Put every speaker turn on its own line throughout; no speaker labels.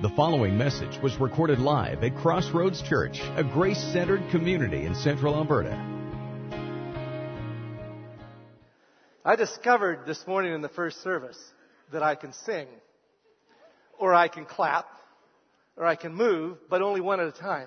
The following message was recorded live at Crossroads Church, a grace-centered community in Central Alberta.
I discovered this morning in the first service that I can sing, or I can clap, or I can move, but only one at a time.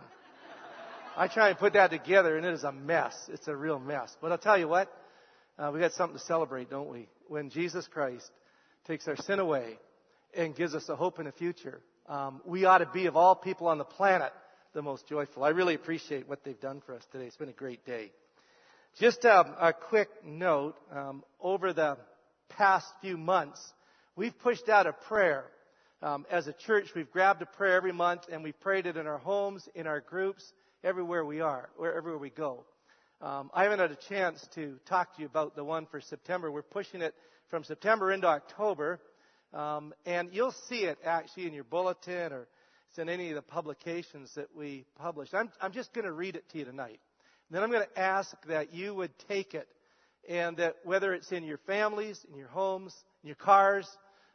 I try and put that together, and it is a mess. It's a real mess. But I'll tell you what, we got something to celebrate, don't we? When Jesus Christ takes our sin away and gives us a hope in the future, we ought to be, of all people on the planet, the most joyful. I really appreciate what they've done for us today. It's been a great day. Just a quick note, over the past few months, we've pushed out a prayer. As a church, we've grabbed a prayer every month, and we've prayed it in our homes, in our groups, everywhere we are, wherever we go. I haven't had a chance to talk to you about the one for September. We're pushing it from September into October. And you'll see it actually in your bulletin, or it's in any of the publications that we publish. I'm just going to read it to you tonight. And then I'm going to ask that you would take it, and that whether it's in your families, in your homes, in your cars,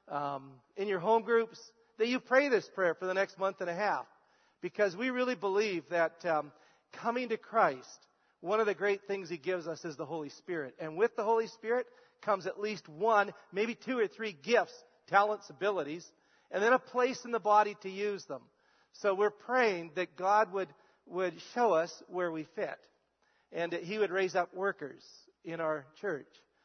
in your home groups, that you pray this prayer for the next month and a half. Because we really believe that coming to Christ, one of the great things He gives us is the Holy Spirit. And with the Holy Spirit comes at least one, maybe two or three gifts, talents, abilities, and then a place in the body to use them. So we're praying that God would show us where we fit, and that He would raise up workers in our church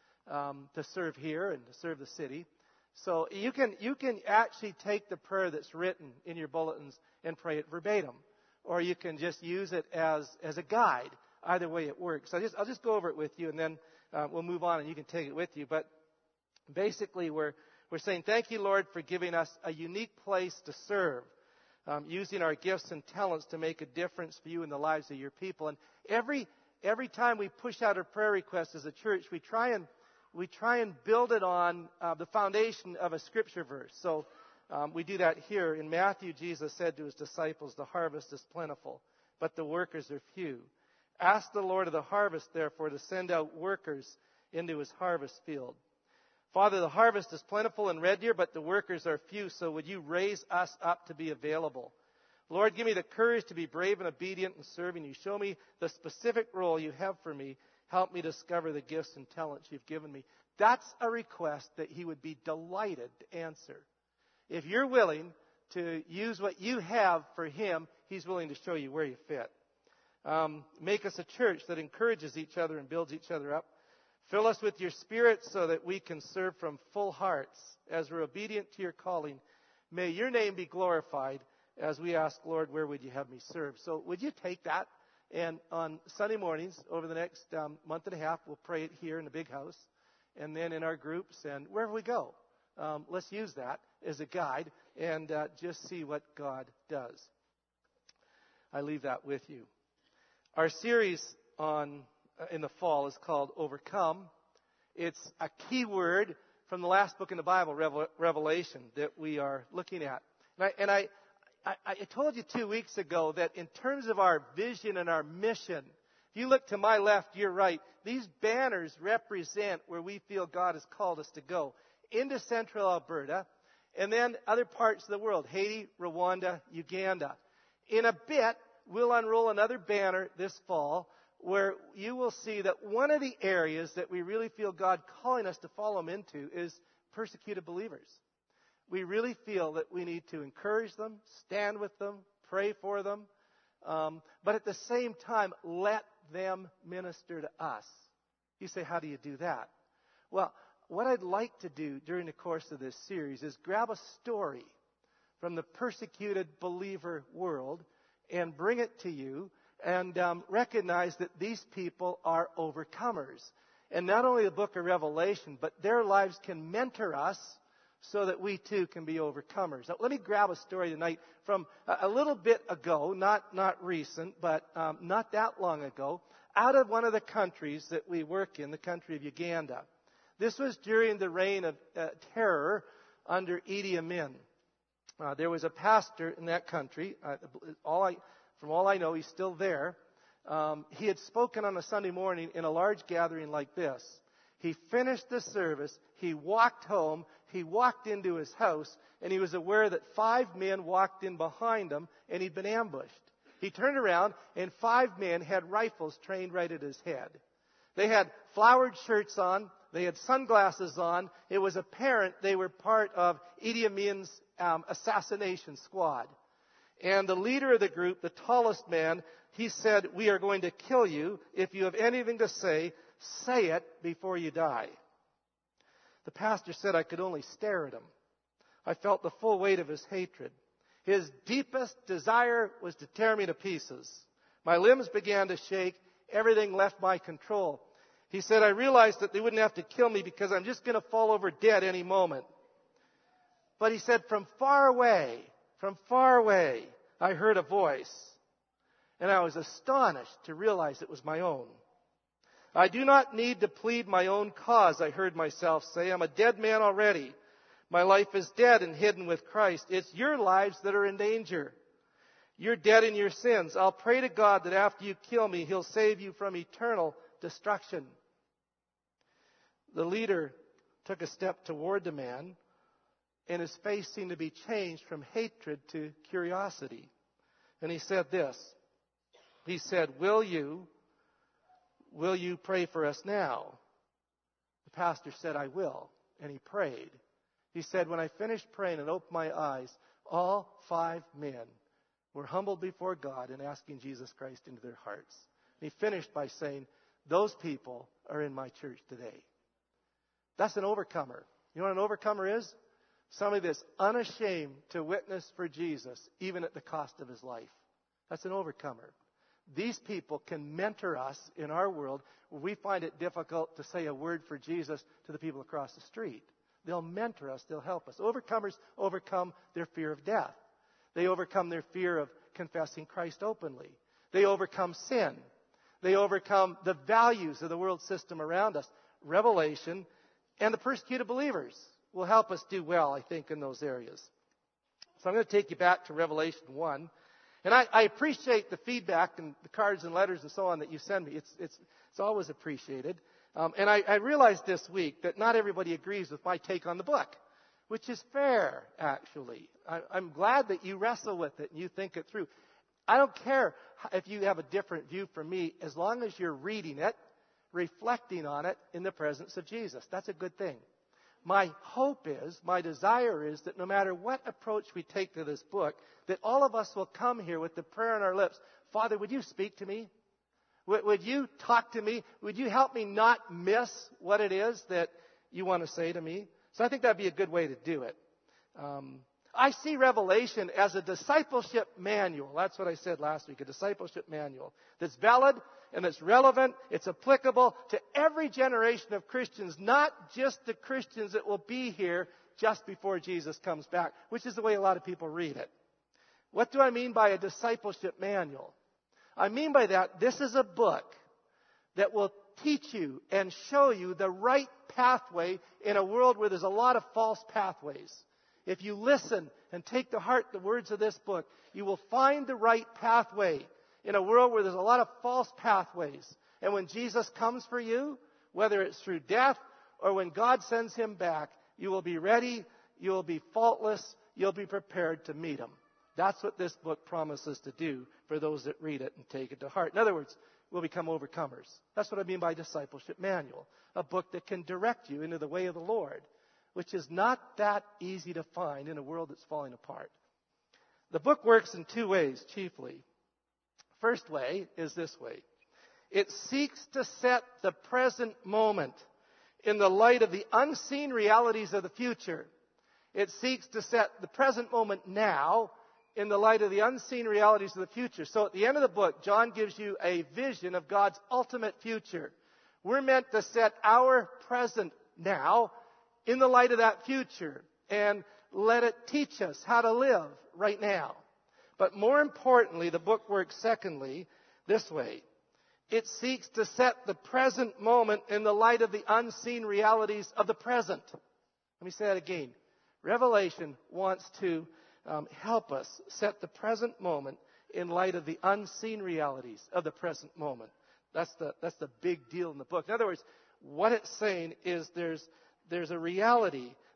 to serve here and to serve the city. So you can actually take the prayer that's written in your bulletins and pray it verbatim, or you can just use it as a guide. Either way it works. I'll just go over it with you, and then we'll move on, and you can take it with you. But basically, we're saying, thank you, Lord, for giving us a unique place to serve, using our gifts and talents to make a difference for you in the lives of your people. And every time we push out a prayer request as a church, we try and build it on the foundation of a scripture verse. So we do that here. In Matthew, Jesus said to His disciples, the harvest is plentiful, but the workers are few. Ask the Lord of the harvest, therefore, to send out workers into His harvest field. Father, the harvest is plentiful in Red Deer, but the workers are few, so would you raise us up to be available? Lord, give me the courage to be brave and obedient in serving you. Show me the specific role you have for me. Help me discover the gifts and talents you've given me. That's a request that He would be delighted to answer. If you're willing to use what you have for Him, He's willing to show you where you fit. Make us a church that encourages each other and builds each other up. Fill us with your Spirit so that we can serve from full hearts as we're obedient to your calling. May your name be glorified as we ask, Lord, where would you have me serve? So would you take that? And on Sunday mornings over the next month and a half, we'll pray it here in the big house, and then in our groups and wherever we go. Let's use that as a guide and just see what God does. I leave that with you. Our series in the fall is called Overcome. It's a key word from the last book in the Bible, Revelation, that we are looking at. And I told you 2 weeks ago that in terms of our vision and our mission, if you look to my left, your right, these banners represent where we feel God has called us to go, into Central Alberta, and then other parts of the world, Haiti, Rwanda, Uganda. In a bit, we'll unroll another banner this fall where you will see that one of the areas that we really feel God calling us to follow Him into is persecuted believers. We really feel that we need to encourage them, stand with them, pray for them, but at the same time, let them minister to us. You say, how do you do that? Well, what I'd like to do during the course of this series is grab a story from the persecuted believer world and bring it to you, and recognize that these people are overcomers. And not only the book of Revelation, but their lives can mentor us so that we too can be overcomers. Now, let me grab a story tonight from a little bit ago, not recent, but not that long ago, out of one of the countries that we work in, the country of Uganda. This was during the reign of terror under Idi Amin. There was a pastor in that country. From all I know, he's still there. He had spoken on a Sunday morning in a large gathering like this. He finished the service. He walked home, he walked into his house, and he was aware that 5 men walked in behind him, and he'd been ambushed. He turned around, and 5 men had rifles trained right at his head. They had flowered shirts on. They had sunglasses on. It was apparent they were part of Idi Amin's assassination squad. And the leader of the group, the tallest man, he said, "We are going to kill you. If you have anything to say, say it before you die." The pastor said I could only stare at him. I felt the full weight of his hatred. His deepest desire was to tear me to pieces. My limbs began to shake. Everything left my control. He said, "I realized that they wouldn't have to kill me because I'm just going to fall over dead any moment." But he said, from far away, I heard a voice. And I was astonished to realize it was my own. "I do not need to plead my own cause," I heard myself say. "I'm a dead man already. My life is dead and hidden with Christ. It's your lives that are in danger. You're dead in your sins. I'll pray to God that after you kill me, He'll save you from eternal destruction." The leader took a step toward the man, and his face seemed to be changed from hatred to curiosity. And he said this. He said, Will you pray for us now?" The pastor said, "I will." And he prayed. He said, "When I finished praying and opened my eyes, all 5 men were humbled before God and asking Jesus Christ into their hearts." And he finished by saying, "Those people are in my church today." That's an overcomer. You know what an overcomer is? Somebody that's unashamed to witness for Jesus, even at the cost of his life. That's an overcomer. These people can mentor us in our world where we find it difficult to say a word for Jesus to the people across the street. They'll mentor us. They'll help us. Overcomers overcome their fear of death. They overcome their fear of confessing Christ openly. They overcome sin. They overcome the values of the world system around us. Revelation and the persecuted believers will help us do well, I think, in those areas. So I'm going to take you back to Revelation 1. And I appreciate the feedback and the cards and letters and so on that you send me. It's always appreciated. And I realized this week that not everybody agrees with my take on the book, which is fair, actually. I'm glad that you wrestle with it and you think it through. I don't care if you have a different view from me, as long as you're reading it, reflecting on it in the presence of Jesus. That's a good thing. My hope is, my desire is that no matter what approach we take to this book, that all of us will come here with the prayer on our lips. Father, would you speak to me? Would you talk to me? Would you help me not miss what it is that you want to say to me? So I think that'd be a good way to do it. I see Revelation as a discipleship manual. That's what I said last week, a discipleship manual that's valid and it's relevant. It's applicable to every generation of Christians, not just the Christians that will be here just before Jesus comes back, which is the way a lot of people read it. What do I mean by a discipleship manual? I mean by that, this is a book that will teach you and show you the right pathway in a world where there's a lot of false pathways. If you listen and take to heart the words of this book, you will find the right pathway in a world where there's a lot of false pathways. And when Jesus comes for you, whether it's through death or when God sends Him back, you will be ready, you will be faultless, you'll be prepared to meet Him. That's what this book promises to do for those that read it and take it to heart. In other words, we'll become overcomers. That's what I mean by discipleship manual. A book that can direct you into the way of the Lord, which is not that easy to find in a world that's falling apart. The book works in 2 ways, chiefly. First way is this way. It seeks to set the present moment in the light of the unseen realities of the future. It seeks to set the present moment now in the light of the unseen realities of the future. So at the end of the book, John gives you a vision of God's ultimate future. We're meant to set our present now in the light of that future and let it teach us how to live right now. But more importantly, the book works secondly this way. It seeks to set the present moment in the light of the unseen realities of the present. Let me say that again. Revelation wants to help us set the present moment in light of the unseen realities of the present moment. That's the big deal in the book. In other words, what it's saying is there's a reality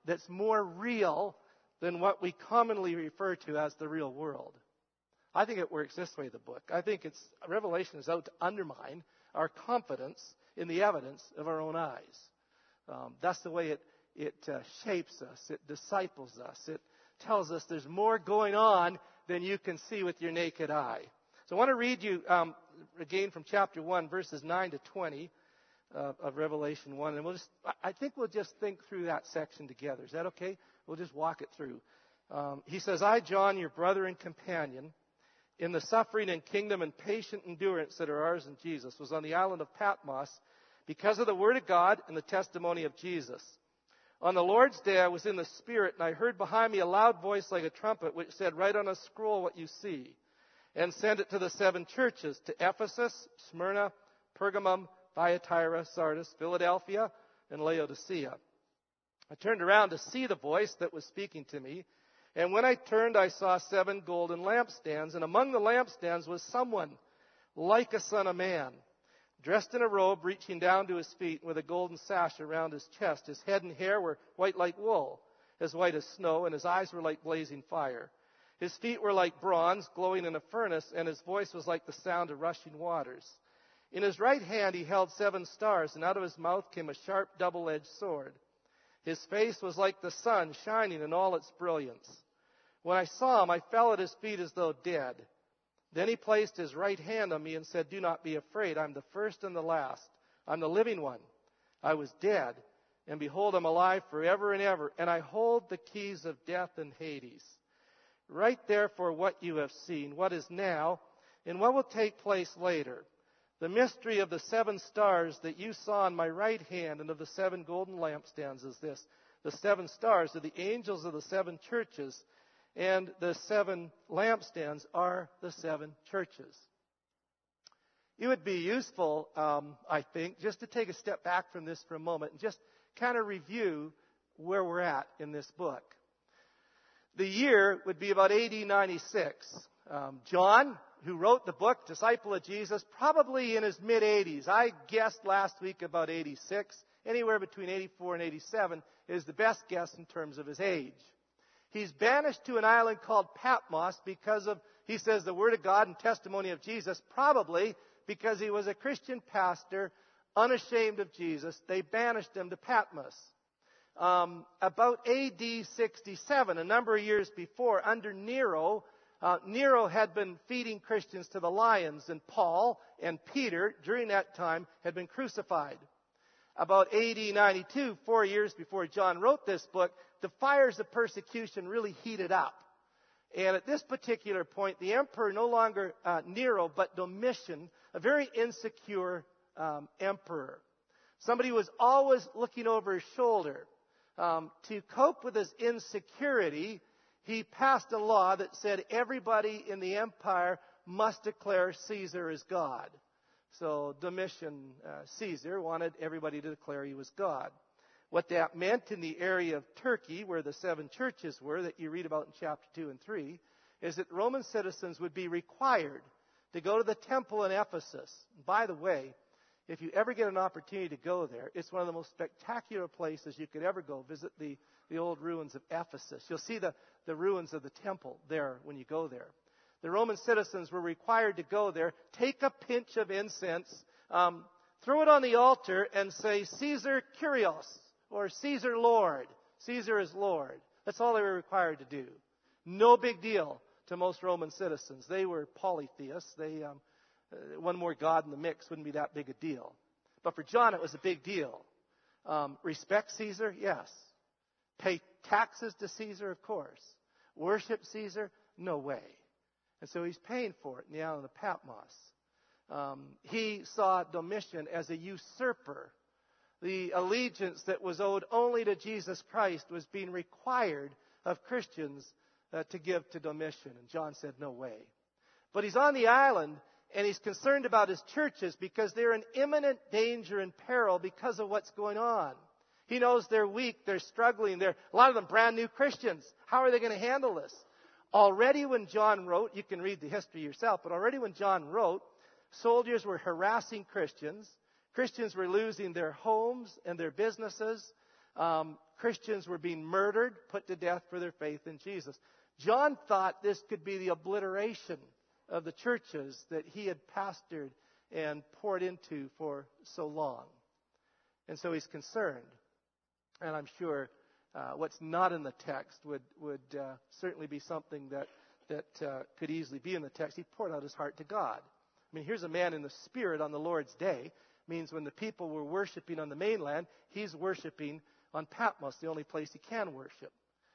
that's more real than what we commonly refer to as the real world. I think it works this way, the book. I think Revelation is out to undermine our confidence in the evidence of our own eyes. That's the way it shapes us. It disciples us. It tells us there's more going on than you can see with your naked eye. So I want to read you again from chapter 1, verses 9 to 20 of Revelation 1. And I think we'll just think through that section together. Is that okay? We'll just walk it through. He says, I, John, your brother and companion, in the suffering and kingdom and patient endurance that are ours in Jesus, was on the island of Patmos because of the word of God and the testimony of Jesus. On the Lord's day I was in the Spirit, and I heard behind me a loud voice like a trumpet, which said, write on a scroll what you see, and send it to the 7 churches, to Ephesus, Smyrna, Pergamum, Thyatira, Sardis, Philadelphia, and Laodicea. I turned around to see the voice that was speaking to me, and when I turned, I saw 7 golden lampstands, and among the lampstands was someone like a son of man, dressed in a robe reaching down to his feet, with a golden sash around his chest. His head and hair were white like wool, as white as snow, and his eyes were like blazing fire. His feet were like bronze, glowing in a furnace, and his voice was like the sound of rushing waters. In his right hand he held 7 stars, and out of his mouth came a sharp double-edged sword. His face was like the sun, shining in all its brilliance. When I saw him, I fell at his feet as though dead. Then he placed his right hand on me and said, do not be afraid. I'm the first and the last. I'm the living one. I was dead, and behold, I'm alive forever and ever, and I hold the keys of death and Hades. Write therefore what you have seen, what is now, and what will take place later. The mystery of the 7 stars that you saw in my right hand and of the 7 golden lampstands is this. The 7 stars are the angels of the 7 churches, and the 7 lampstands are the 7 churches. It would be useful, I think, just to take a step back from this for a moment and just kind of review where we're at in this book. The year would be about AD 96. John, who wrote the book, disciple of Jesus, probably in his mid-80s. I guessed last week about 86. Anywhere between 84 and 87 is the best guess in terms of his age. He's banished to an island called Patmos because of, he says, the Word of God and testimony of Jesus, probably because he was a Christian pastor, unashamed of Jesus. They banished him to Patmos. About AD 67, a number of years before, under Nero, Nero had been feeding Christians to the lions, and Paul and Peter, during that time, had been crucified. About AD 92, 4 years before John wrote this book, the fires of persecution really heated up. And at this particular point, the emperor, no longer Nero, but Domitian, a very insecure emperor. Somebody who was always looking over his shoulder. To cope with his insecurity, he passed a law that said everybody in the empire must declare Caesar as God. So Domitian, Caesar, wanted everybody to declare he was God. What that meant in the area of Turkey, where the 7 churches were, that you read about in chapter 2 and 3, is that Roman citizens would be required to go to the temple in Ephesus. By the way, if you ever get an opportunity to go there, it's one of the most spectacular places you could ever go. Visit the old ruins of Ephesus. You'll see the ruins of the temple there when you go there. The Roman citizens were required to go there, take a pinch of incense, throw it on the altar, and say, Caesar Kyrios, or Caesar Lord. Caesar is Lord. That's all they were required to do. No big deal to most Roman citizens. They were polytheists. They one more God in the mix wouldn't be that big a deal. But for John, it was a big deal. Respect Caesar? Yes. Pay taxes to Caesar? Of course. Worship Caesar? No way. And so he's paying for it in the island of Patmos. He saw Domitian as a usurper. The allegiance that was owed only to Jesus Christ was being required of Christians to give to Domitian. And John said, no way. But he's on the island, and he's concerned about his churches because they're in imminent danger and peril because of what's going on. He knows they're weak, they're struggling, a lot of them brand new Christians. How are they going to handle this? Already when John wrote, you can read the history yourself, but already when John wrote, soldiers were harassing Christians. Christians were losing their homes and their businesses. Christians were being murdered, put to death for their faith in Jesus. John thought this could be the obliteration of the churches that he had pastored and poured into for so long. And so he's concerned. And I'm sure what's not in the text would certainly be something that could easily be in the text. He poured out his heart to God. I mean, here's a man in the Spirit on the Lord's day. Means when the people were worshiping on the mainland, he's worshiping on Patmos, the only place he can worship.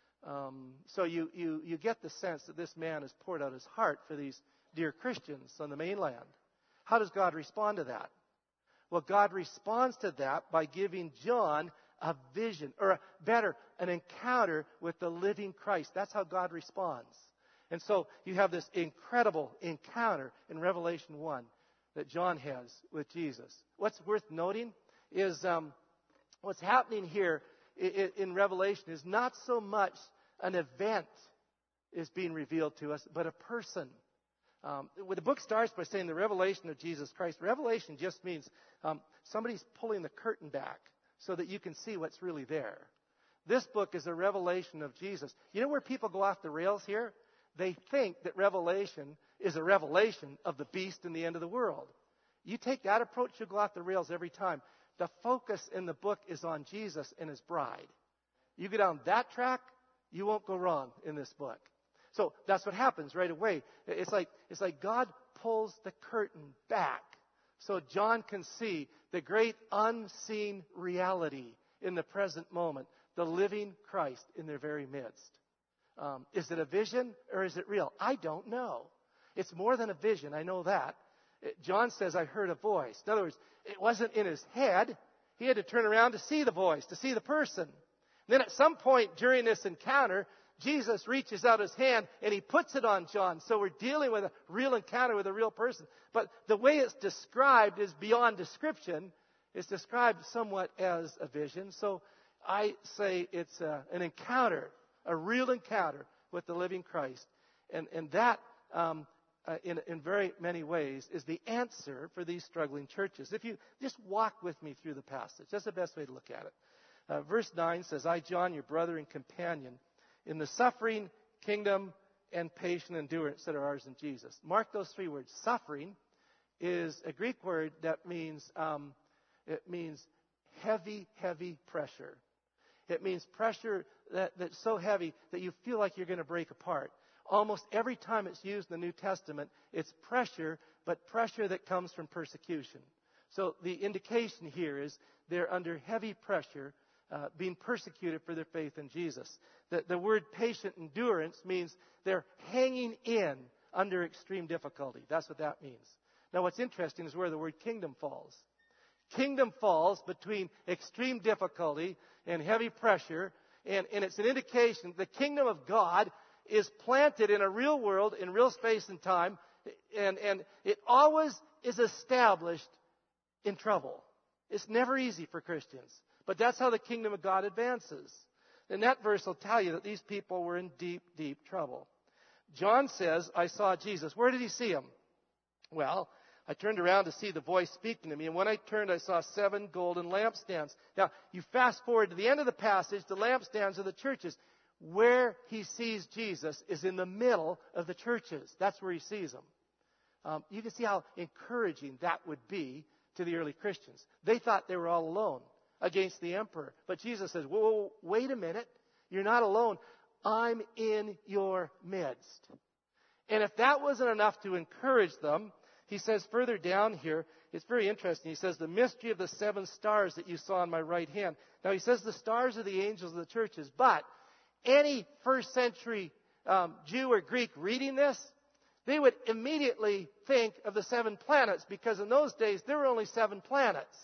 So you get the sense that this man has poured out his heart for these dear Christians on the mainland. How does God respond to that? Well, God responds to that by giving John a vision, or an encounter with the living Christ. That's how God responds. And so you have this incredible encounter in Revelation 1 that John has with Jesus. What's worth noting is what's happening here in Revelation is not so much an event is being revealed to us, but a person. The book starts by saying the revelation of Jesus Christ. Revelation just means somebody's pulling the curtain back so that you can see what's really there. This book is a revelation of Jesus. You know where people go off the rails here? They think that Revelation is a revelation of the beast and the end of the world. You take that approach, you'll go off the rails every time. The focus in the book is on Jesus and his bride. You get on that track, you won't go wrong in this book. So that's what happens right away. It's like God pulls the curtain back so John can see the great unseen reality in the present moment, the living Christ in their very midst. Is it a vision or is it real? I don't know. It's more than a vision. I know that. John says, I heard a voice. In other words, it wasn't in his head. He had to turn around to see the voice, to see the person. Then at some point during this encounter, Jesus reaches out his hand and he puts it on John. So we're dealing with a real encounter with a real person. But the way it's described is beyond description. It's described somewhat as a vision. So I say it's an encounter, a real encounter with the living Christ. And that, in very many ways, is the answer for these struggling churches. If you just walk with me through the passage, that's the best way to look at it. Verse 9 says, I, John, your brother and companion, in the suffering, kingdom, and patient endurance that are ours in Jesus. Mark those three words. Suffering is a Greek word that means heavy, heavy pressure. It means pressure that's so heavy that you feel like you're going to break apart. Almost every time it's used in the New Testament, it's pressure, but pressure that comes from persecution. So the indication here is they're under heavy pressure, being persecuted for their faith in Jesus. The word patient endurance means they're hanging in under extreme difficulty. That's what that means. Now what's interesting is where the word kingdom falls. Kingdom falls between extreme difficulty and heavy pressure, and it's an indication the kingdom of God is planted in a real world, in real space and time, and it always is established in trouble. It's never easy for Christians. But that's how the kingdom of God advances. And that verse will tell you that these people were in deep, deep trouble. John says, I saw Jesus. Where did he see him? Well, I turned around to see the voice speaking to me, and when I turned, I saw 7 golden lampstands. Now, you fast forward to the end of the passage, the lampstands are the churches. Where he sees Jesus is in the middle of the churches. That's where he sees them. You can see how encouraging that would be to the early Christians. They thought they were all alone against the emperor. But Jesus says, whoa, wait a minute. You're not alone. I'm in your midst. And if that wasn't enough to encourage them, he says further down here, it's very interesting. He says, the mystery of the 7 stars that you saw on my right hand. Now he says the stars are the angels of the churches, but any first century Jew or Greek reading this, they would immediately think of the 7 planets, because in those days there were only 7 planets,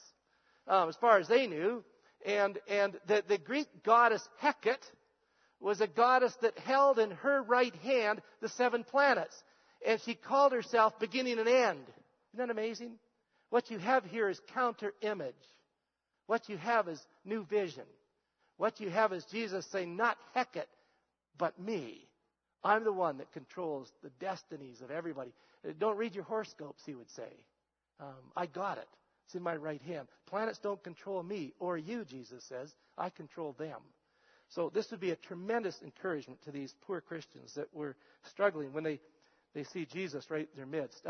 as far as they knew. And the Greek goddess Hecate was a goddess that held in her right hand the 7 planets. And she called herself beginning and end. Isn't that amazing? What you have here is counter image. What you have is new vision. What you have is Jesus saying, not Hecate, but me. I'm the one that controls the destinies of everybody. Don't read your horoscopes, he would say. I got it. It's in my right hand. Planets don't control me or you, Jesus says. I control them. So this would be a tremendous encouragement to these poor Christians that were struggling when they see Jesus right in their midst.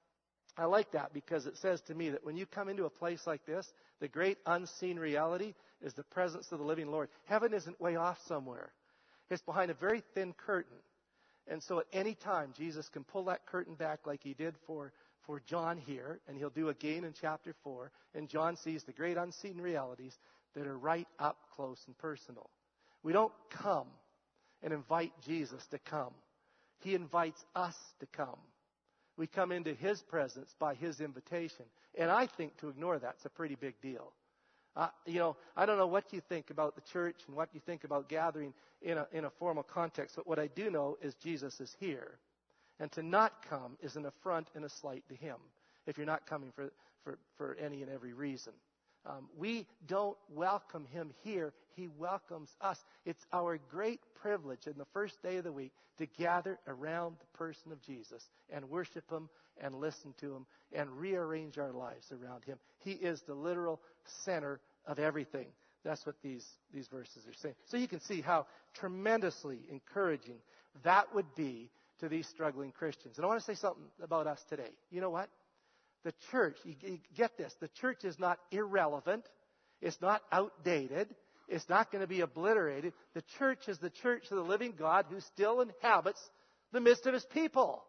I like that because it says to me that when you come into a place like this, the great unseen reality is the presence of the living Lord. Heaven isn't way off somewhere. It's behind a very thin curtain. And so at any time, Jesus can pull that curtain back like he did for John here, and he'll do again in chapter 4. And John sees the great unseen realities that are right up close and personal. We don't come and invite Jesus to come. He invites us to come. We come into his presence by his invitation. And I think to ignore that's a pretty big deal. I don't know what you think about the church and what you think about gathering in a formal context, but what I do know is Jesus is here. And to not come is an affront and a slight to him if you're not coming for any and every reason. We don't welcome him here. He welcomes us. It's our great privilege in the first day of the week to gather around the person of Jesus and worship him and listen to him and rearrange our lives around him. He is the literal center of everything. That's what these verses are saying. So you can see how tremendously encouraging that would be to these struggling Christians. And I want to say something about us today. You know what? The church, you get this, the church is not irrelevant. It's not outdated. It's not going to be obliterated. The church is the church of the living God who still inhabits the midst of his people.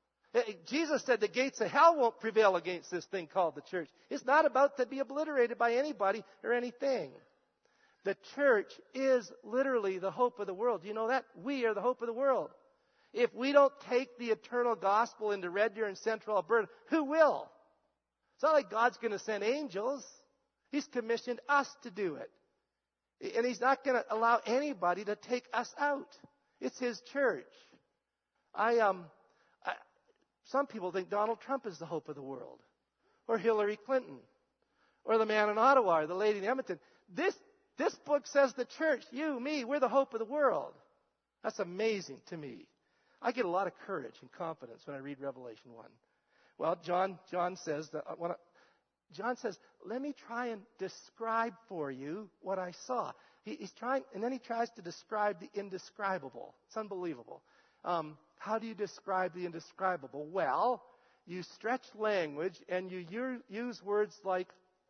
Jesus said the gates of hell won't prevail against this thing called the church. It's not about to be obliterated by anybody or anything. The church is literally the hope of the world. Do you know that? We are the hope of the world. If we don't take the eternal gospel into Red Deer and Central Alberta, who will? It's not like God's going to send angels. He's commissioned us to do it. And he's not going to allow anybody to take us out. It's his church. Some people think Donald Trump is the hope of the world. Or Hillary Clinton. Or the man in Ottawa or the lady in Edmonton. This book says the church, you, me, we're the hope of the world. That's amazing to me. I get a lot of courage and confidence when I read Revelation 1. Well, John says, let me try and describe for you what I saw. He's trying, and then he tries to describe the indescribable. It's unbelievable. How do you describe the indescribable? Well, you stretch language and you use words like.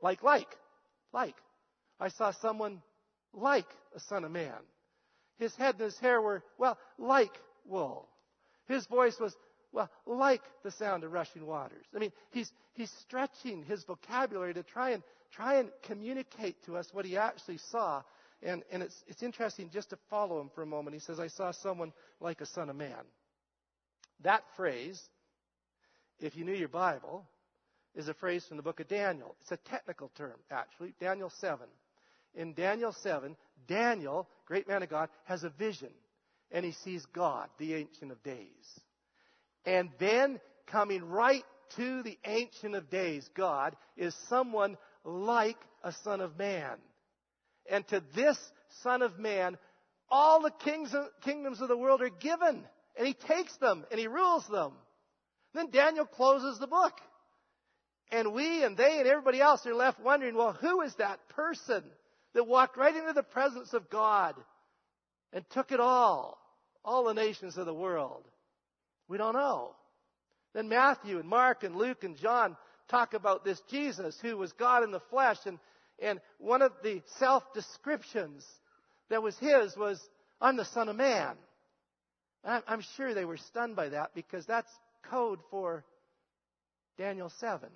I saw someone like a son of man. His head and his hair were, like wool. His voice was, like the sound of rushing waters. I mean, he's stretching his vocabulary to try and communicate to us what he actually saw. And it's interesting just to follow him for a moment. He says, I saw someone like a son of man. That phrase, if you knew your Bible, is a phrase from the book of Daniel. It's a technical term, actually. Daniel 7. In Daniel 7, Daniel, great man of God, has a vision. And he sees God, the Ancient of Days. And then coming right to the Ancient of Days, God, is someone like a son of man. And to this son of man, all the kingdoms of the world are given. And he takes them and he rules them. Then Daniel closes the book. And we and they and everybody else are left wondering, well, who is that person that walked right into the presence of God and took it all the nations of the world? We don't know. Then Matthew and Mark and Luke and John talk about this Jesus who was God in the flesh. And one of the self-descriptions that was his was, I'm the Son of Man. I'm sure they were stunned by that because that's code for Daniel 7.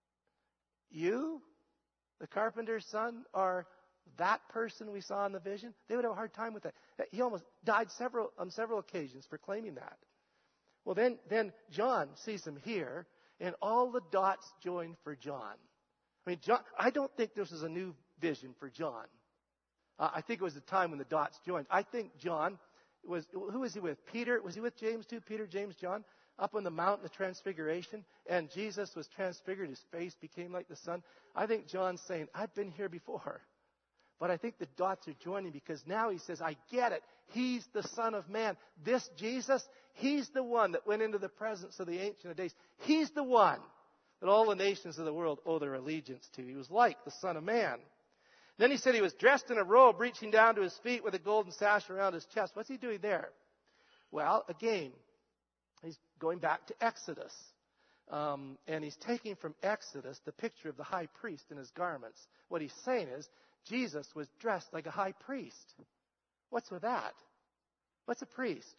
You, the carpenter's son, are that person we saw in the vision? They would have a hard time with that. He almost died on several occasions for claiming that. Well, then John sees him here, and all the dots join for John. I mean, I don't think this is a new vision for John. I think it was the time when the dots joined. I think John who was he with? Peter? Was he with James too? Peter, James, John? Up on the mountain of transfiguration, and Jesus was transfigured. His face became like the sun. I think John's saying, I've been here before. But I think the dots are joining because now he says, I get it. He's the Son of Man. This Jesus, he's the one that went into the presence of the Ancient of Days. He's the one that all the nations of the world owe their allegiance to. He was like the Son of Man. Then he said he was dressed in a robe reaching down to his feet with a golden sash around his chest. What's he doing there? Well, again, he's going back to Exodus. And he's taking from Exodus the picture of the high priest in his garments. What he's saying is, Jesus was dressed like a high priest. What's with that? What's a priest?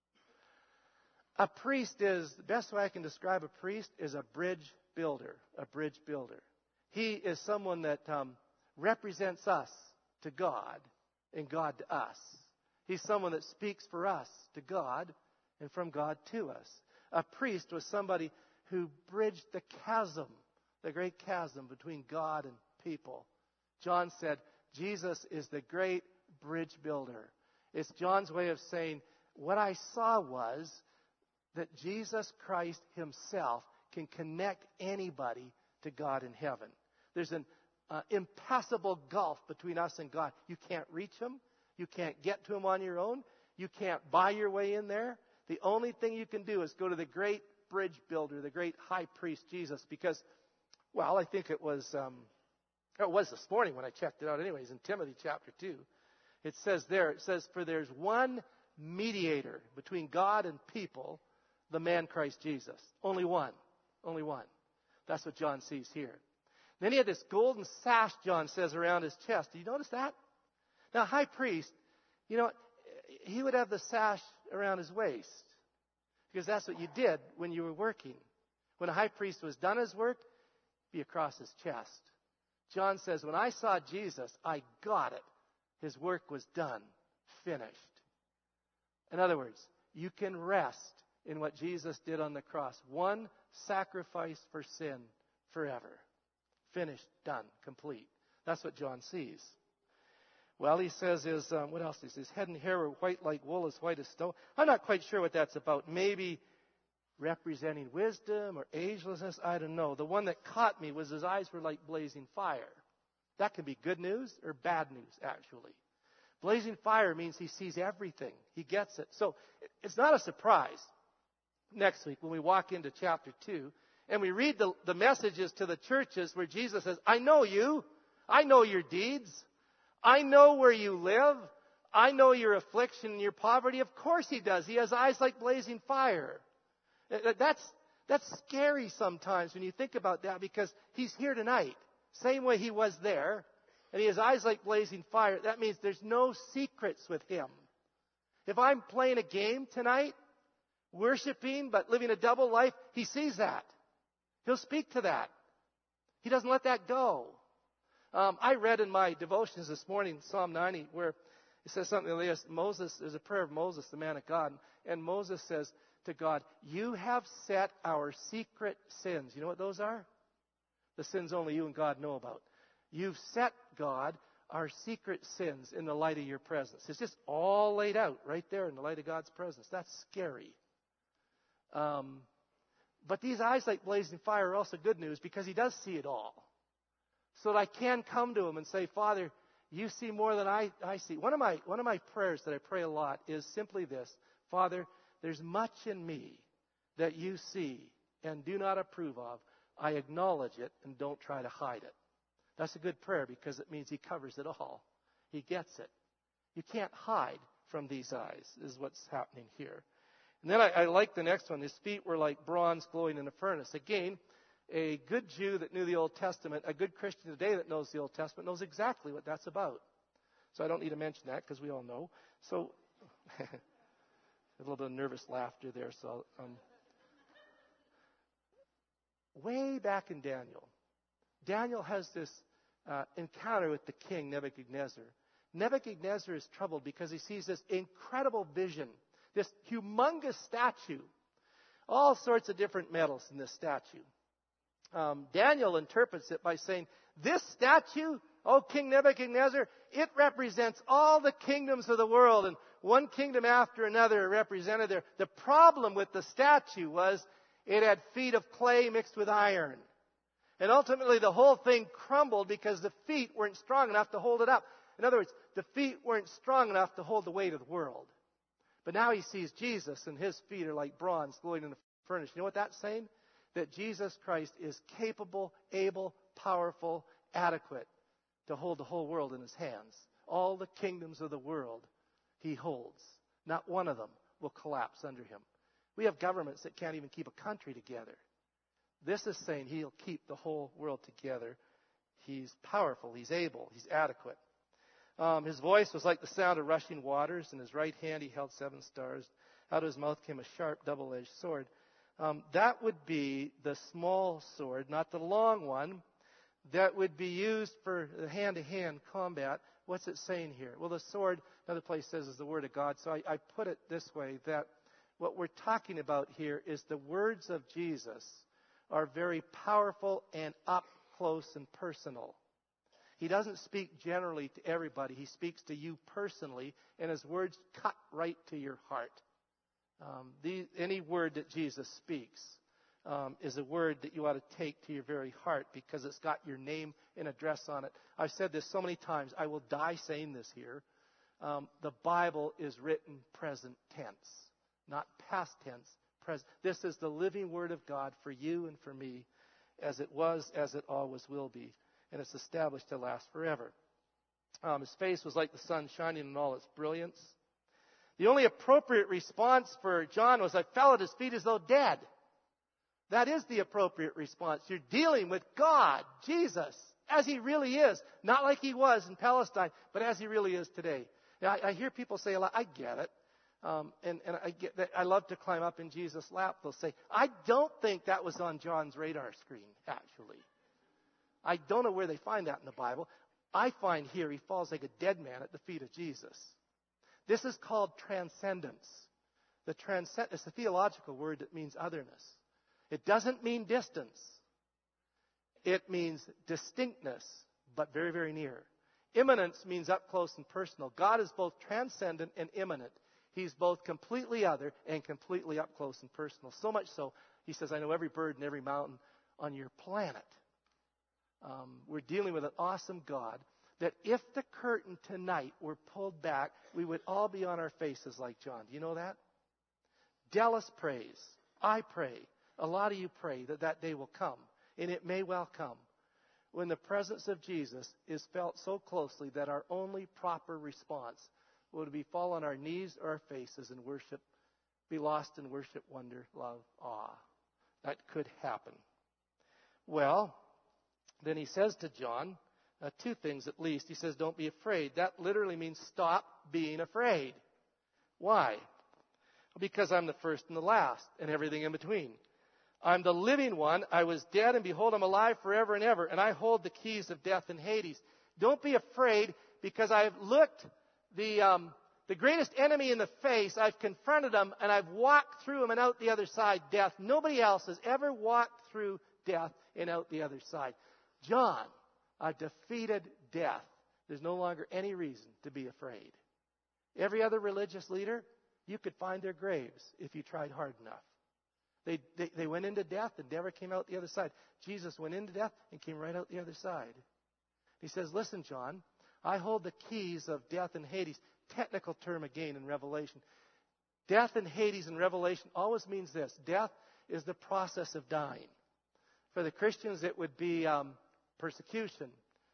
A priest is, the best way I can describe a priest is a bridge builder. A bridge builder. He is someone that represents us to God and God to us. He's someone that speaks for us to God and from God to us. A priest was somebody who bridged the chasm, the great chasm between God and people. John said, Jesus is the great bridge builder. It's John's way of saying, what I saw was that Jesus Christ himself can connect anybody to God in heaven. There's an impassable gulf between us and God. You can't reach him. You can't get to him on your own. You can't buy your way in there. The only thing you can do is go to the great bridge builder, the great high priest, Jesus, because, well, I think it was this morning when I checked it out anyways, in Timothy chapter 2. It says, for there's one mediator between God and people, the man Christ Jesus. Only one. Only one. That's what John sees here. Then he had this golden sash, John says, around his chest. Do you notice that? Now, high priest, he would have the sash around his waist. Because that's what you did when you were working. When a high priest was done his work, be across his chest. John says, when I saw Jesus, I got it. His work was done, finished. In other words, you can rest in what Jesus did on the cross. One sacrifice for sin forever. Finished, done, complete. That's what John sees. Well, he says what else? His head and hair were white like wool, as white as snow. I'm not quite sure what that's about. Maybe representing wisdom or agelessness. I don't know. The one that caught me was his eyes were like blazing fire. That can be good news or bad news, actually. Blazing fire means he sees everything. He gets it. So it's not a surprise next week when we walk into chapter 2 and we read the messages to the churches where Jesus says, I know you. I know your deeds. I know where you live. I know your affliction and your poverty. Of course he does. He has eyes like blazing fire. That's scary sometimes when you think about that, because he's here tonight, same way he was there, and he has eyes like blazing fire. That means there's no secrets with him. If I'm playing a game tonight, worshiping but living a double life, he sees that. He'll speak to that. He doesn't let that go. I read in my devotions this morning, Psalm 90, where it says something like this. There's a prayer of Moses, the man of God, and Moses says to God, you have set our secret sins. You know what those are? The sins only you and God know about. You've set, God, our secret sins in the light of your presence. It's just all laid out right there in the light of God's presence. That's scary. But these eyes like blazing fire are also good news, because he does see it all. So that I can come to him and say, Father, you see more than I see. One of my prayers that I pray a lot is simply this. Father, there's much in me that you see and do not approve of. I acknowledge it and don't try to hide it. That's a good prayer, because it means he covers it all. He gets it. You can't hide from these eyes, is what's happening here. And then I like the next one. His feet were like bronze glowing in a furnace. Again, a good Jew that knew the Old Testament, a good Christian today that knows the Old Testament, knows exactly what that's about. So I don't need to mention that, because we all know. So a little bit of nervous laughter there. So way back in Daniel has this encounter with the king Nebuchadnezzar. Nebuchadnezzar is troubled because he sees this incredible vision, this humongous statue, all sorts of different metals in this statue. Daniel interprets it by saying, this statue, oh King Nebuchadnezzar, it represents all the kingdoms of the world, and one kingdom after another are represented there. The problem with the statue was it had feet of clay mixed with iron. And ultimately the whole thing crumbled because the feet weren't strong enough to hold it up. In other words, the feet weren't strong enough to hold the weight of the world. But now he sees Jesus, and his feet are like bronze glowing in the furnace. You know what that's saying? that Jesus Christ is capable, able, powerful, adequate to hold the whole world in his hands. All the kingdoms of the world he holds. Not one of them will collapse under him. We have governments that can't even keep a country together. This is saying he'll keep the whole world together. He's powerful. He's able. He's adequate. His voice was like the sound of rushing waters. In his right hand he held 7 stars. Out of his mouth came a sharp, double-edged sword. That would be the small sword, not the long one, that would be used for hand-to-hand combat. What's it saying here? Well, the sword, another place says, is the Word of God. So I put it this way, that what we're talking about here is the words of Jesus are very powerful and up close and personal. He doesn't speak generally to everybody. He speaks to you personally, and his words cut right to your heart. Any word that Jesus speaks is a word that you ought to take to your very heart because it's got your name and address on it. I've said this so many times. I will die saying this here. The Bible is written present tense, not past tense. Present. This is the living Word of God for you and for me, as it was, as it always will be. And it's established to last forever. His face was like the sun shining in all its brilliance. The only appropriate response for John was, I fell at his feet as though dead. That is the appropriate response. You're dealing with God, Jesus, as he really is. Not like he was in Palestine, but as he really is today. Now, I hear people say a lot, I get it. And I get that. I love to climb up in Jesus' lap. They'll say, I don't think that was on John's radar screen, actually. I don't know where they find that in the Bible. I find here he falls like a dead man at the feet of Jesus. This is called transcendence. It's a theological word that means otherness. It doesn't mean distance. It means distinctness, but very, very near. Immanence means up close and personal. God is both transcendent and immanent. He's both completely other and completely up close and personal. So much so, he says, I know every bird and every mountain on your planet. We're dealing with an awesome God that if the curtain tonight were pulled back, we would all be on our faces like John. Do you know that? Dallas prays. I pray. A lot of you pray that that day will come. And it may well come. When the presence of Jesus is felt so closely that our only proper response would be fall on our knees or our faces and worship, be lost in worship, wonder, love, awe. That could happen. Well, then he says to John, 2 things at least. He says, don't be afraid. That literally means stop being afraid. Why? Because I'm the first and the last and everything in between. I'm the living one. I was dead, and behold, I'm alive forever and ever, and I hold the keys of death and Hades. Don't be afraid, because I've looked the greatest enemy in the face. I've confronted him, and I've walked through him and out the other side, death. Nobody else has ever walked through death and out the other side. John, I've defeated death. There's no longer any reason to be afraid. Every other religious leader, you could find their graves if you tried hard enough. They went into death and never came out the other side. Jesus went into death and came right out the other side. He says, listen, John, I hold the keys of death and Hades. Technical term again in Revelation. Death and Hades in Revelation always means this. Death is the process of dying. For the Christians, it would be persecution,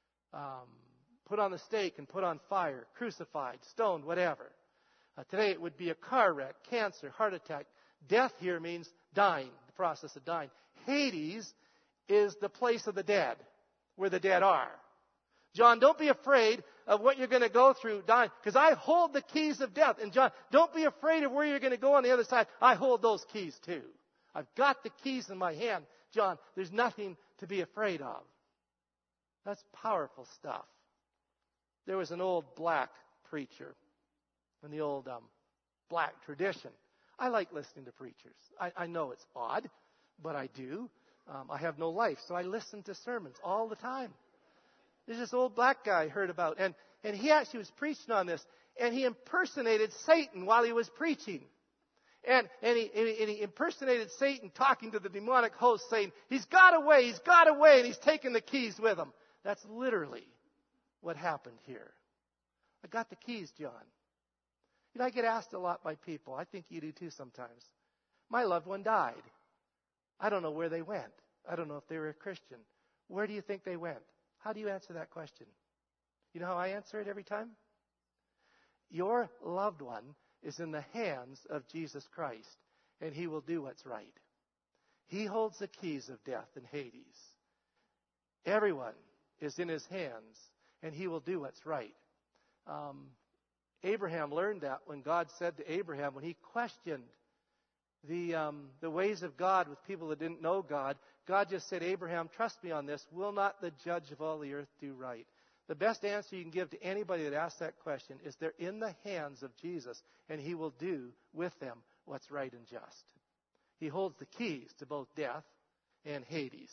put on the stake and put on fire, crucified, stoned, whatever. Today it would be a car wreck, cancer, heart attack. Death here means dying, the process of dying. Hades is the place of the dead, where the dead are. John, don't be afraid of what you're going to go through dying, because I hold the keys of death. And John, don't be afraid of where you're going to go on the other side. I hold those keys too. I've got the keys in my hand. John, there's nothing to be afraid of. That's powerful stuff. There was an old black preacher in the old black tradition. I like listening to preachers. I know it's odd, but I do. I have no life, so I listen to sermons all the time. There's this old black guy I heard about, and he actually was preaching on this, and he impersonated Satan while he was preaching. And he impersonated Satan talking to the demonic host, saying, he's got away, and he's taken the keys with him. That's literally what happened here. I got the keys, John. You know, I get asked a lot by people. I think you do too sometimes. My loved one died. I don't know where they went. I don't know if they were a Christian. Where do you think they went? How do you answer that question? You know how I answer it every time? Your loved one is in the hands of Jesus Christ, and He will do what's right. He holds the keys of death and Hades. Everyone is in His hands, and He will do what's right. Abraham learned that when God said to Abraham, when he questioned the ways of God with people that didn't know God, God just said, Abraham, trust me on this. Will not the judge of all the earth do right? The best answer you can give to anybody that asks that question is they're in the hands of Jesus, and He will do with them what's right and just. He holds the keys to both death and Hades.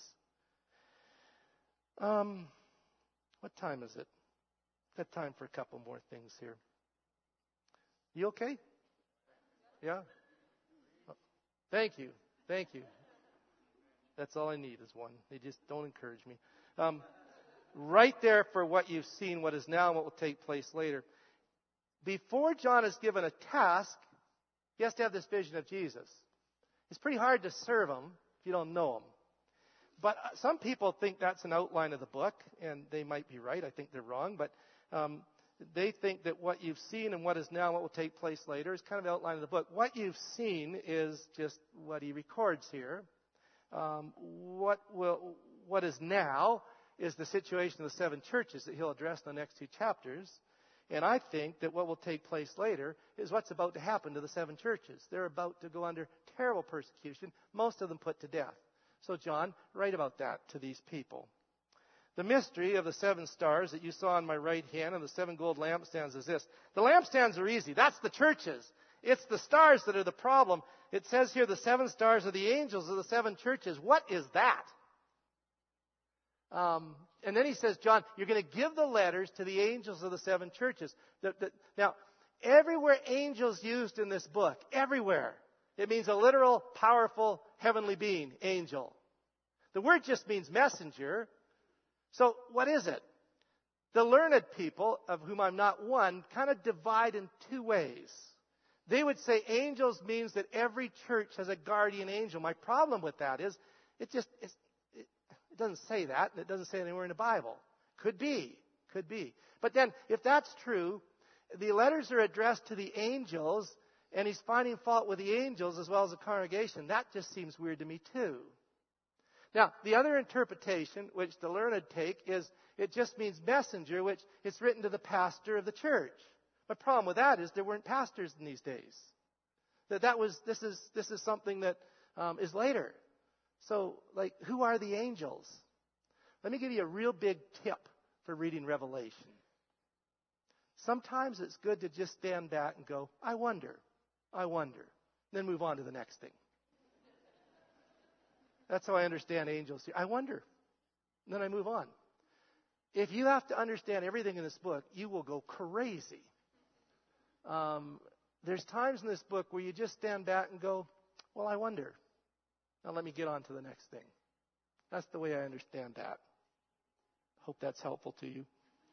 What time is it? Got time for a couple more things here. You okay? Yeah? Thank you. Thank you. That's all I need is one. They just don't encourage me. Right there for what you've seen, what is now, and what will take place later. Before John is given a task, he has to have this vision of Jesus. It's pretty hard to serve Him if you don't know Him. But some people think that's an outline of the book, and they might be right. I think they're wrong. But they think that what you've seen and what is now and what will take place later is kind of the outline of the book. What you've seen is just what he records here. What is now is the situation of the 7 churches that he'll address in the next 2 chapters. And I think that what will take place later is what's about to happen to the 7 churches. They're about to go under terrible persecution, most of them put to death. So John, write about that to these people. The mystery of the 7 stars that you saw on my right hand and the 7 gold lampstands is this. The lampstands are easy. That's the churches. It's the stars that are the problem. It says here the 7 stars are the angels of the 7 churches. What is that? And then he says, John, you're going to give the letters to the angels of the 7 churches. Now, everywhere angels used in this book, everywhere, it means a literal, powerful, heavenly being, angel. The word just means messenger. So what is it? The learned people, of whom I'm not one, kind of divide in 2 ways. They would say angels means that every church has a guardian angel. My problem with that is it doesn't say that, and it doesn't say anywhere in the Bible. Could be. But then, if that's true, the letters are addressed to the angels, and he's finding fault with the angels as well as the congregation. That just seems weird to me too. Now, the other interpretation, which the learned take, is it just means messenger, which it's written to the pastor of the church. The problem with that is there weren't pastors in these days. This is something that is later. So, who are the angels? Let me give you a real big tip for reading Revelation. Sometimes it's good to just stand back and go, I wonder, and then move on to the next thing. That's how I understand angels here. I wonder, and then I move on. If you have to understand everything in this book, you will go crazy. There's times in this book where you just stand back and go, well, I wonder. Now let me get on to the next thing. That's the way I understand that. Hope that's helpful to you.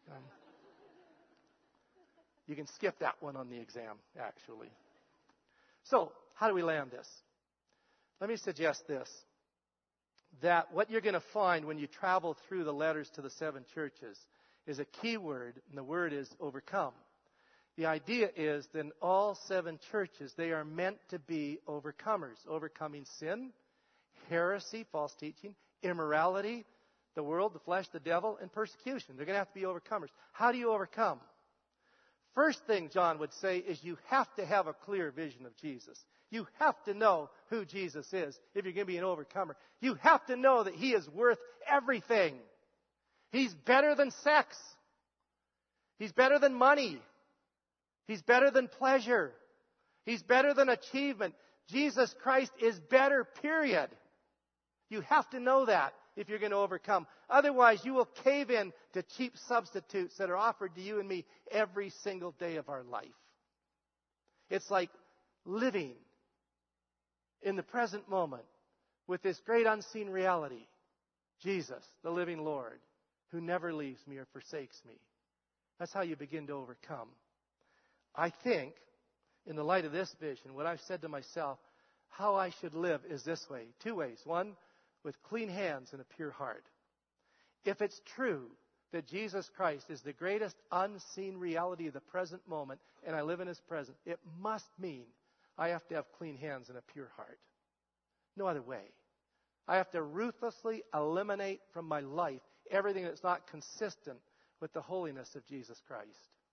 You can skip that one on the exam, actually. So, how do we land this? Let me suggest this. That what you're going to find when you travel through the letters to the 7 churches is a key word, and the word is overcome. The idea is that in all 7 churches, they are meant to be overcomers, overcoming sin, heresy, false teaching, immorality, the world, the flesh, the devil, and persecution. They're going to have to be overcomers. How do you overcome? First thing John would say is you have to have a clear vision of Jesus. You have to know who Jesus is if you're going to be an overcomer. You have to know that He is worth everything. He's better than sex. He's better than money. He's better than pleasure. He's better than achievement. Jesus Christ is better, period. You have to know that if you're going to overcome. Otherwise, you will cave in to cheap substitutes that are offered to you and me every single day of our life. It's like living in the present moment with this great unseen reality. Jesus, the living Lord, who never leaves me or forsakes me. That's how you begin to overcome. I think, in the light of this vision, what I've said to myself, how I should live is this way. Two ways. One, with clean hands and a pure heart. If it's true that Jesus Christ is the greatest unseen reality of the present moment, and I live in His presence, it must mean I have to have clean hands and a pure heart. No other way. I have to ruthlessly eliminate from my life everything that's not consistent with the holiness of Jesus Christ.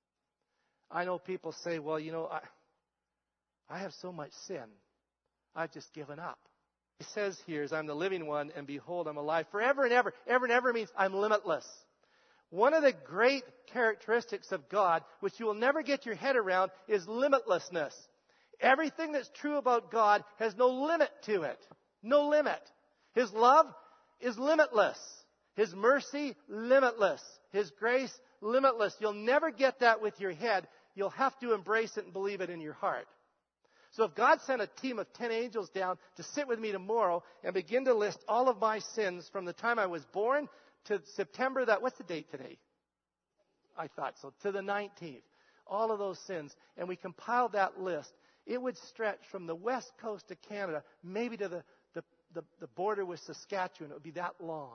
I know people say, well, I have so much sin. I've just given up. It says here, I'm the living one, and behold, I'm alive forever and ever. Ever and ever means I'm limitless. One of the great characteristics of God, which you will never get your head around, is limitlessness. Everything that's true about God has no limit to it. No limit. His love is limitless. His mercy, limitless. His grace, limitless. You'll never get that with your head. You'll have to embrace it and believe it in your heart. So if God sent a team of 10 angels down to sit with me tomorrow and begin to list all of my sins from the time I was born to September, what's the date today? I thought so. To the 19th. All of those sins. And we compiled that list. It would stretch from the west coast of Canada, maybe to the border with Saskatchewan. It would be that long.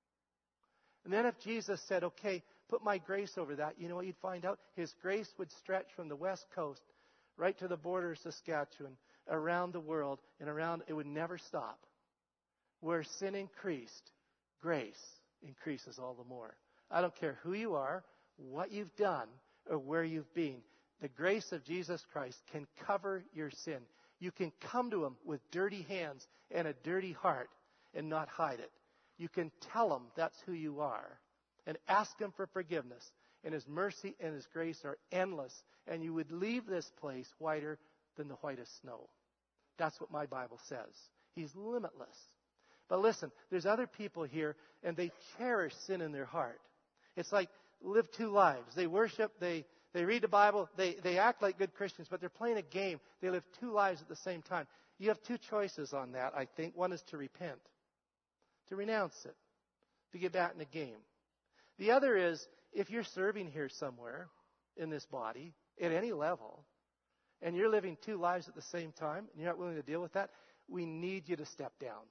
And then if Jesus said, okay, put my grace over that, you know what you'd find out? His grace would stretch from the west coast right to the border of Saskatchewan, around the world, and around. It would never stop. Where sin increased, grace increases all the more. I don't care who you are, what you've done, or where you've been. The grace of Jesus Christ can cover your sin. You can come to Him with dirty hands and a dirty heart and not hide it. You can tell Him that's who you are and ask Him for forgiveness. And His mercy and His grace are endless. And you would leave this place whiter than the whitest snow. That's what my Bible says. He's limitless. But listen, there's other people here, and they cherish sin in their heart. It's like live two lives. They worship, they read the Bible, they act like good Christians, but they're playing a game. They live two lives at the same time. You have two choices on that, I think. One is to repent, to renounce it, to get back in the game. The other is, if you're serving here somewhere in this body, at any level, and you're living two lives at the same time, and you're not willing to deal with that, we need you to step down.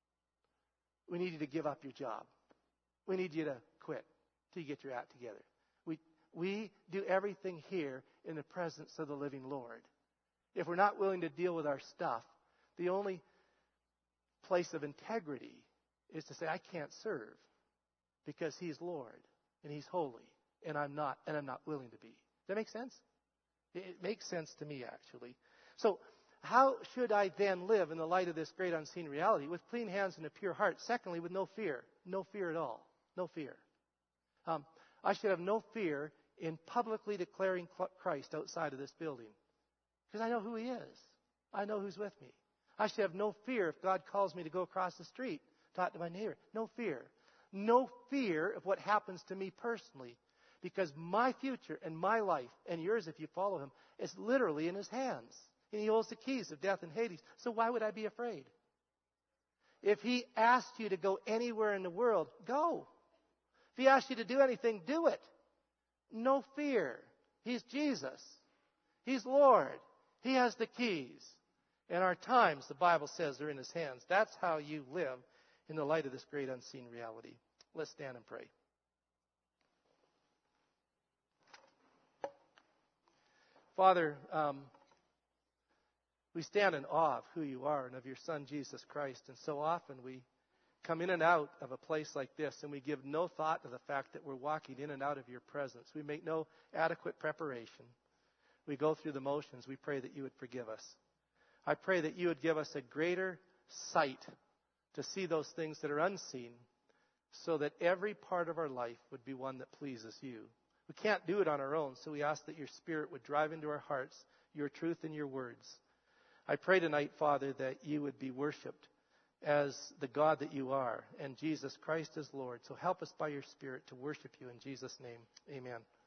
We need you to give up your job. We need you to quit till you get your act together. We do everything here in the presence of the living Lord. If we're not willing to deal with our stuff, the only place of integrity is to say, I can't serve because He's Lord and He's holy and I'm not willing to be. Does that make sense? It makes sense to me, actually. So how should I then live in the light of this great unseen reality? With clean hands and a pure heart. Secondly, with no fear. No fear at all. No fear. I should have no fear in publicly declaring Christ outside of this building. Because I know who He is. I know who's with me. I should have no fear if God calls me to go across the street, talk to my neighbor. No fear. No fear of what happens to me personally. Because my future and my life, and yours if you follow Him, is literally in His hands. And He holds the keys of death and Hades. So why would I be afraid? If He asked you to go anywhere in the world, go. If He asked you to do anything, do it. No fear. He's Jesus. He's Lord. He has the keys. And our times, the Bible says, are in His hands. That's how you live in the light of this great unseen reality. Let's stand and pray. Father, we stand in awe of who You are and of Your Son, Jesus Christ. And so often we come in and out of a place like this, and we give no thought to the fact that we're walking in and out of Your presence. We make no adequate preparation. We go through the motions. We pray that You would forgive us. I pray that You would give us a greater sight to see those things that are unseen, so that every part of our life would be one that pleases You. We can't do it on our own, so we ask that Your Spirit would drive into our hearts Your truth and Your words. I pray tonight, Father, that You would be worshipped as the God that You are, and Jesus Christ as Lord. So help us by Your Spirit to worship You in Jesus' name. Amen.